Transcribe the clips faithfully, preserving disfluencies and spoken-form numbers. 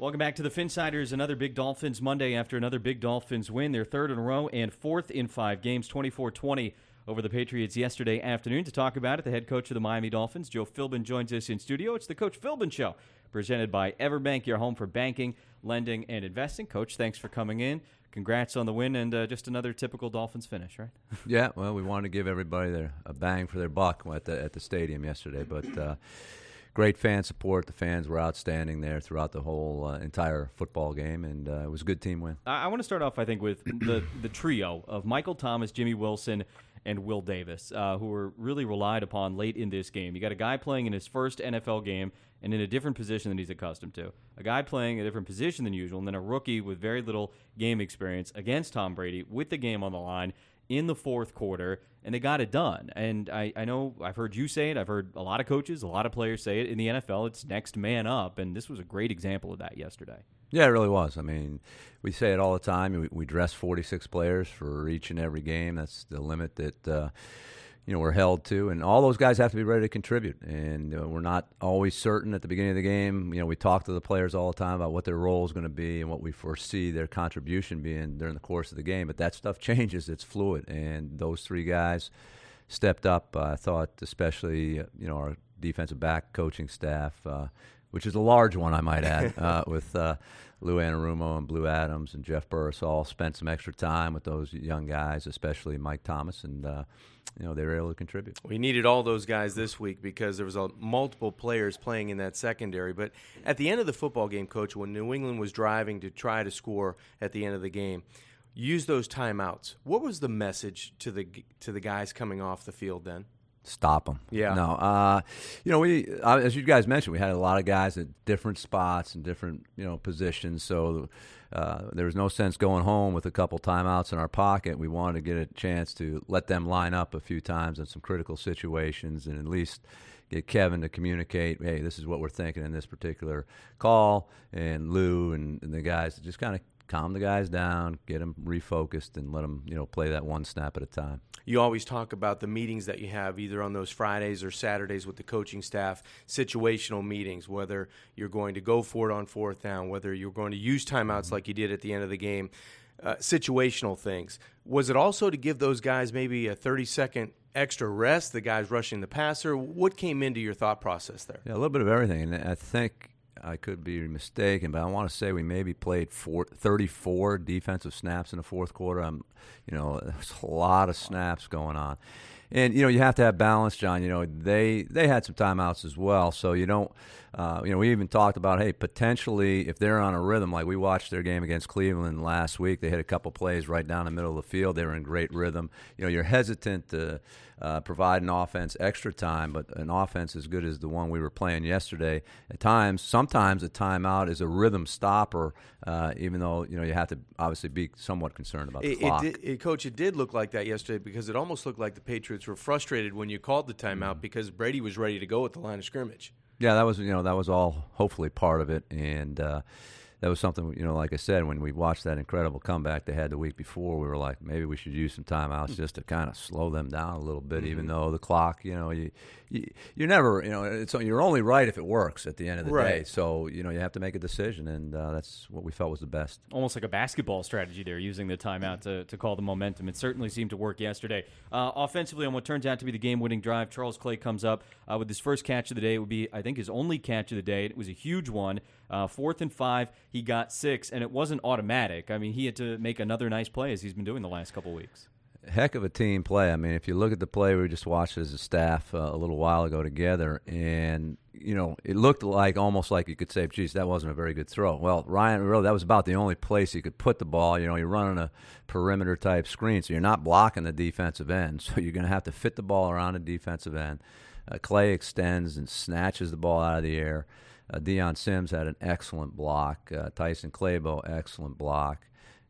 Welcome back to the Finsiders. Another big Dolphins Monday after another big Dolphins win. Their third in a row and fourth in five games, twenty-four twenty over the Patriots yesterday afternoon. To talk about it, the head coach of the Miami Dolphins, Joe Philbin, joins us in studio. It's the Coach Philbin Show, presented by Everbank, your home for banking, lending, and investing. Coach, thanks for coming in. Congrats on the win and uh, just another typical Dolphins finish, right? Yeah, well, we wanted to give everybody their, a bang for their buck at the, at the stadium yesterday, but uh, great fan support. The fans were outstanding there throughout the whole uh, entire football game, and uh, it was a good team win. I, I want to start off, I think, with the, the trio of Michael Thomas, Jimmy Wilson, and Will Davis, uh, who were really relied upon late in this game. You got a guy playing in his first N F L game and in a different position than he's accustomed to. A guy playing a different position than usual, and then a rookie with very little game experience against Tom Brady with the game on the line in the fourth quarter, and they got it done. And I, I know I've heard you say it. I've heard a lot of coaches, a lot of players say it. In the N F L, it's next man up, and this was a great example of that yesterday. Yeah, it really was. I mean, we say it all the time. We, we dress forty-six players for each and every game. That's the limit that uh, you know we're held to, and all those guys have to be ready to contribute. And uh, we're not always certain at the beginning of the game. You know, we talk to the players all the time about what their role is going to be and what we foresee their contribution being during the course of the game. But that stuff changes. It's fluid, and those three guys stepped up. Uh, I thought, especially uh, you know, our defensive back coaching staff. Uh, which is a large one, I might add, uh, with uh, Lou Anarumo and Blue Adams and Jeff Burris all spent some extra time with those young guys, especially Mike Thomas, and uh, you know they were able to contribute. We needed all those guys this week because there was a, multiple players playing in that secondary. But at the end of the football game, Coach, when New England was driving to try to score at the end of the game, use those timeouts. What was the message to the to the guys coming off the field then? Stop them. Yeah. No. Uh, you know, we uh, as you guys mentioned, we had a lot of guys at different spots and different you know positions. So uh, there was no sense going home with a couple timeouts in our pocket. We wanted to get a chance to let them line up a few times in some critical situations, and at least get Kevin to communicate, hey, this is what we're thinking in this particular call, and Lou and, and the guys to just kind of calm the guys down, get them refocused, and let them you know play that one snap at a time. You always talk about the meetings that you have either on those Fridays or Saturdays with the coaching staff, situational meetings, whether you're going to go for it on fourth down, whether you're going to use timeouts like you did at the end of the game, uh, situational things. Was it also to give those guys maybe a thirty-second extra rest, the guys rushing the passer? What came into your thought process there? Yeah, a little bit of everything, and I think I could be mistaken, but I want to say we maybe played four, thirty-four defensive snaps in the fourth quarter. I'm, you know, there's a lot of snaps going on, and you know you have to have balance, John. You know they they had some timeouts as well, so you don't. Uh, you know, we even talked about, hey, potentially if they're on a rhythm, like we watched their game against Cleveland last week, they hit a couple plays right down the middle of the field. They were in great rhythm. You know, you're hesitant to uh, provide an offense extra time, but an offense as good as the one we were playing yesterday, at times, sometimes a timeout is a rhythm stopper, uh, even though, you know, you have to obviously be somewhat concerned about the it, clock. It did, it, Coach, it did look like that yesterday because it almost looked like the Patriots were frustrated when you called the timeout mm-hmm. because Brady was ready to go at the line of scrimmage. Yeah, that was you know that was all hopefully part of it, and uh, that was something you know like I said when we watched that incredible comeback they had the week before, we were like maybe we should use some timeouts just to kind of slow them down a little bit, mm-hmm. even though the clock you know you, you you're never you know it's you're only right if it works at the end of the right. day, so you know you have to make a decision, and uh, that's what we felt was the best. Almost like a basketball strategy there, using the timeout to, to call the momentum. It certainly seemed to work yesterday. Uh, offensively, on what turns out to be the game-winning drive, Charles Clay comes up uh, with his first catch of the day. It would be, I think, his only catch of the day. It was a huge one. Uh, fourth and five, he got six, and it wasn't automatic. I mean, he had to make another nice play as he's been doing the last couple weeks. Heck of a team play. I mean, if you look at the play, we just watched as a staff uh, a little while ago together, and you know, it looked like almost like you could say, geez, that wasn't a very good throw. Well, Ryan, really, that was about the only place he could put the ball. You know, you're running a perimeter-type screen, so you're not blocking the defensive end, so you're going to have to fit the ball around the defensive end. Uh, Clay extends and snatches the ball out of the air. Uh, Deion Sims had an excellent block. Uh, Tyson Clabo, excellent block.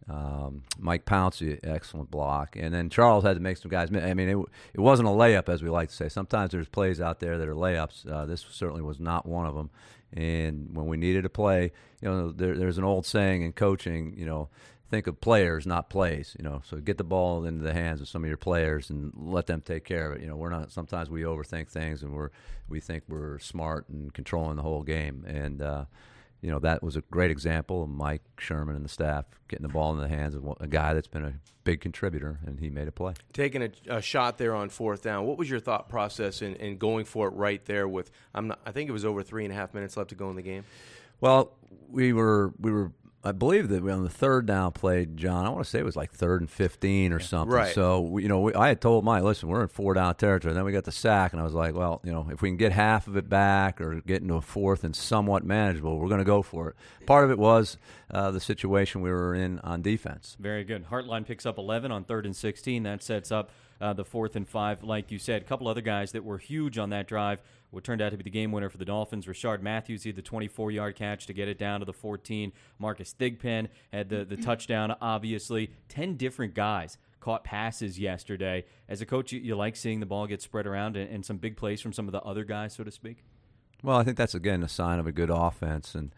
Um, Mike Pouncey, excellent block. And then Charles had to make some guys miss. I mean, it, it wasn't a layup, as we like to say. Sometimes there's plays out there that are layups. Uh, this certainly was not one of them. And when we needed a play, you know, there, there's an old saying in coaching, you know, think of players, not plays. You know, so get the ball into the hands of some of your players and let them take care of it. You know, we're not. Sometimes we overthink things, and we're we think we're smart and controlling the whole game. And uh, you know, that was a great example of Mike Sherman and the staff getting the ball in the hands of a guy that's been a big contributor, and he made a play. Taking a, a shot there on fourth down, what was your thought process in, in going for it right there with, I'm not, I think it was over three and a half minutes left to go in the game? Well, we were we were I believe that on the third down play, John, I want to say it was like third and fifteen or something. Right. So, we, you know, we, I had told Mike, listen, we're in four down territory. And then we got the sack, and I was like, well, you know, if we can get half of it back or get into a fourth and somewhat manageable, we're going to go for it. Part of it was uh, the situation we were in on defense. Very good. Hartline picks up eleven on third and sixteen. That sets up uh, the fourth and five. Like you said, a couple other guys that were huge on that drive. What turned out to be the game winner for the Dolphins. Rashard Matthews, he had the twenty-four-yard catch to get it down to the fourteen. Marcus Thigpen had the, the touchdown, obviously. Ten different guys caught passes yesterday. As a coach, you, you like seeing the ball get spread around and, and some big plays from some of the other guys, so to speak? Well, I think that's, again, a sign of a good offense. And,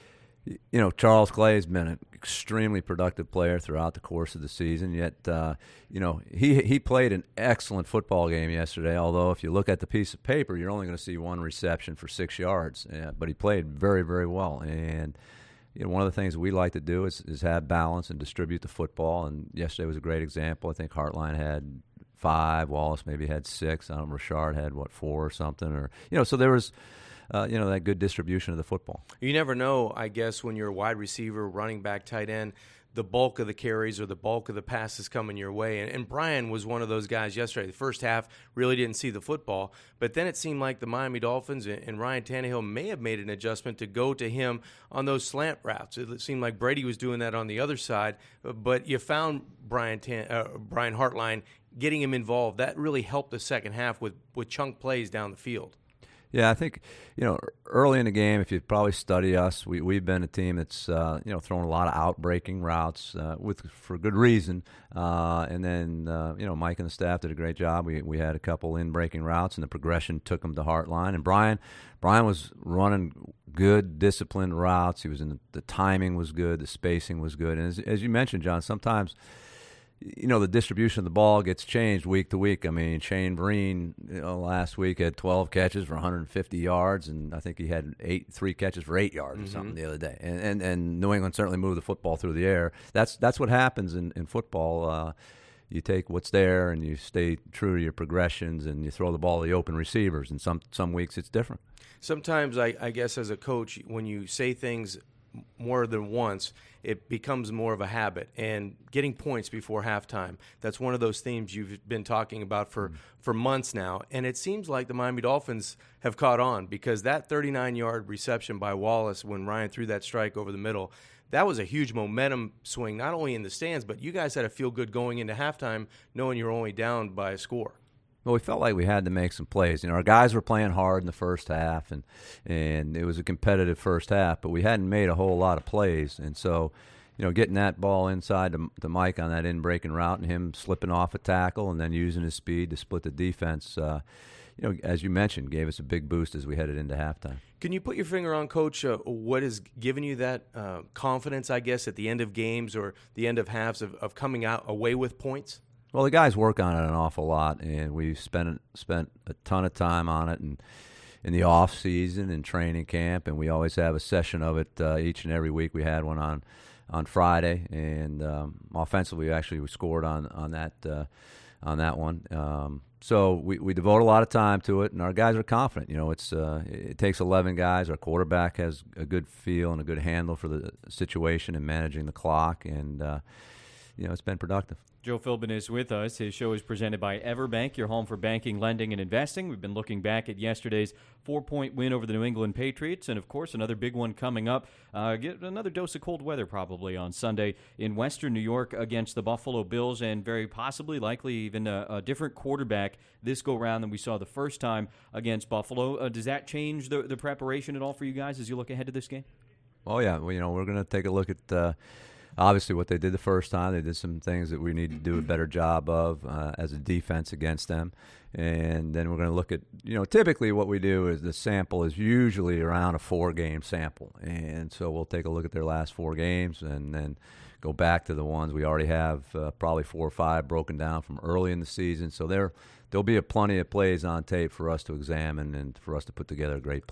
you know, Charles Clay has been an extremely productive player throughout the course of the season. Yet, uh, you know, he he played an excellent football game yesterday. Although, if you look at the piece of paper, you're only going to see one reception for six yards. Uh, but he played very, very well. And you know, one of the things we like to do is, is have balance and distribute the football. And yesterday was a great example. I think Hartline had five, Wallace maybe had six. I don't know, Rashard had what four or something. Or you know, so there was. Uh, you know, that good distribution of the football. You never know, I guess, when you're a wide receiver, running back, tight end, the bulk of the carries or the bulk of the passes coming your way. And, and Brian was one of those guys yesterday. The first half really didn't see the football, but then it seemed like the Miami Dolphins and, and Ryan Tannehill may have made an adjustment to go to him on those slant routes. It seemed like Brady was doing that on the other side, but you found Brian Tan, uh, Brian Hartline getting him involved. That really helped the second half with, with chunk plays down the field. Yeah, I think, you know, early in the game, if you probably study us, we, we've been a team that's, uh, you know, thrown a lot of out-breaking routes uh, with for good reason. Uh, and then, uh, you know, Mike and the staff did a great job. We we had a couple in-breaking routes, and the progression took them to Hartline. And Brian Brian was running good, disciplined routes. He was in the, the timing was good, the spacing was good. And as, as you mentioned, John, sometimes – you know, the distribution of the ball gets changed week to week. I mean, Shane Vereen, you know, last week had twelve catches for one hundred fifty yards, and I think he had eight, three catches for eight yards mm-hmm. or something the other day. And, and and New England certainly moved the football through the air. That's that's what happens in, in football. Uh, you take what's there and you stay true to your progressions, and you throw the ball to the open receivers. And some, some weeks it's different. Sometimes, I, I guess, as a coach, when you say things more than once, it becomes more of a habit. And getting points before halftime, that's one of those themes you've been talking about for, for months now. And it seems like the Miami Dolphins have caught on, because that thirty-nine-yard reception by Wallace when Ryan threw that strike over the middle, that was a huge momentum swing, not only in the stands, but you guys had to feel good going into halftime knowing you're only down by a score. Well, we felt like we had to make some plays. You know, our guys were playing hard in the first half, and and it was a competitive first half, but we hadn't made a whole lot of plays. And so, you know, getting that ball inside to, to Mike on that in-breaking route and him slipping off a tackle and then using his speed to split the defense, uh, you know, as you mentioned, gave us a big boost as we headed into halftime. Can you put your finger on, Coach, uh, what has given you that uh, confidence, I guess, at the end of games or the end of halves of, of coming out away with points? Well, the guys work on it an awful lot, and we've spent spent a ton of time on it, and in the off season and training camp, and we always have a session of it uh, each and every week. We had one on on Friday, and um, offensively, actually, we scored on on that uh, on that one. Um, so we, we devote a lot of time to it, and our guys are confident. You know, it's uh, it takes eleven guys. Our quarterback has a good feel and a good handle for the situation and managing the clock, and uh, you know, it's been productive. Joe Philbin is with us. His show is presented by Everbank, your home for banking, lending, and investing. We've been looking back at yesterday's four-point win over the New England Patriots, and, of course, another big one coming up. Uh, get another dose of cold weather probably on Sunday in Western New York against the Buffalo Bills, and very possibly, likely, even a, a different quarterback this go-round than we saw the first time against Buffalo. Uh, does that change the, the preparation at all for you guys as you look ahead to this game? Oh, yeah. Well, you know, we're going to take a look at uh, – obviously, what they did the first time, they did some things that we need to do a better job of uh, as a defense against them. And then we're going to look at, you know, typically what we do is the sample is usually around a four-game sample. And so we'll take a look at their last four games and then go back to the ones we already have, uh, probably four or five broken down from early in the season. So there, there'll be a plenty of plays on tape for us to examine and for us to put together a great plan.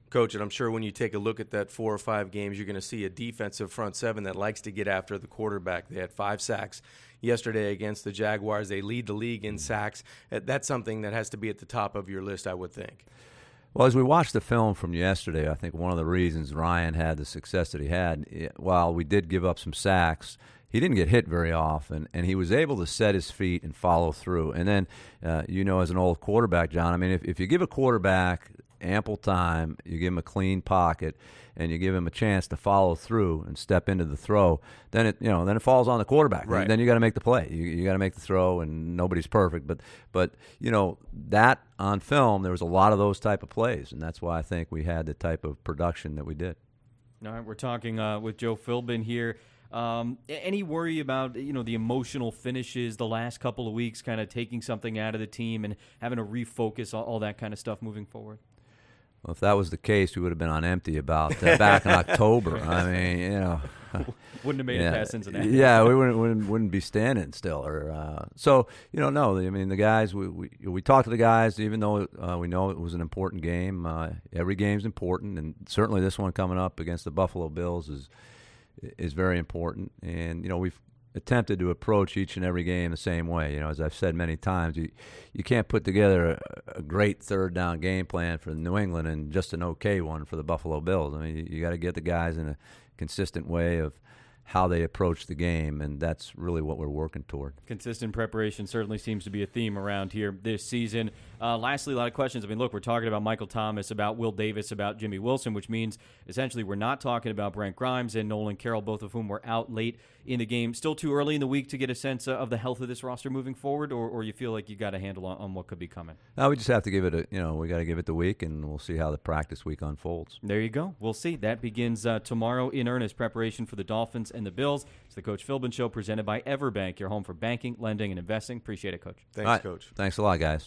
Coach, and I'm sure when you take a look at that four or five games, you're going to see a defensive front seven that likes to get after the quarterback. They had five sacks yesterday against the Jaguars. They lead the league in sacks. That's something that has to be at the top of your list, I would think. Well, as we watched the film from yesterday, I think one of the reasons Ryan had the success that he had, while we did give up some sacks, he didn't get hit very often, and he was able to set his feet and follow through. And then, uh, you know, as an old quarterback, John, I mean, if, if you give a quarterback ample time, you give him a clean pocket, and you give him a chance to follow through and step into the throw, then it you know then it falls on the quarterback. Right. Then you got to make the play. You, you got to make the throw, and nobody's perfect. But but you know that on film, there was a lot of those type of plays, and that's why I think we had the type of production that we did. All right, we're talking uh, with Joe Philbin here. Um, any worry about you know the emotional finishes the last couple of weeks, kind of taking something out of the team and having to refocus all, all that kind of stuff moving forward? Well, if that was the case, we would have been on empty about uh, back in October. I mean, you know, wouldn't have made yeah, it past Cincinnati. Yeah, we wouldn't, wouldn't wouldn't be standing still. Or uh, so you know, no. I mean, the guys we we, we talked to the guys, even though uh, we know it was an important game. Uh, every game's important, and certainly this one coming up against the Buffalo Bills is is very important. And you know, we've attempted to approach each and every game the same way. You know, as I've said many times, you you can't put together a, a great third down game plan for New England and just an okay one for the Buffalo Bills. I mean, you, you got to get the guys in a consistent way of how they approach the game, and that's really what we're working toward. Consistent preparation certainly seems to be a theme around here this season. Uh, lastly, a lot of questions. I mean, look, we're talking about Michael Thomas, about Will Davis, about Jimmy Wilson, which means essentially we're not talking about Brent Grimes and Nolan Carroll, both of whom were out late in the game. Still too early in the week to get a sense of the health of this roster moving forward, or, or you feel like you got a handle on, on what could be coming? Now we just have to give it a, you know, we got to give it the week, and we'll see how the practice week unfolds. There you go. We'll see. That begins uh, tomorrow in earnest, preparation for the Dolphins and the Bills. It's the Coach Philbin Show presented by Everbank, your home for banking, lending, and investing. Appreciate it, Coach. Thanks, right. Coach. Thanks a lot, guys.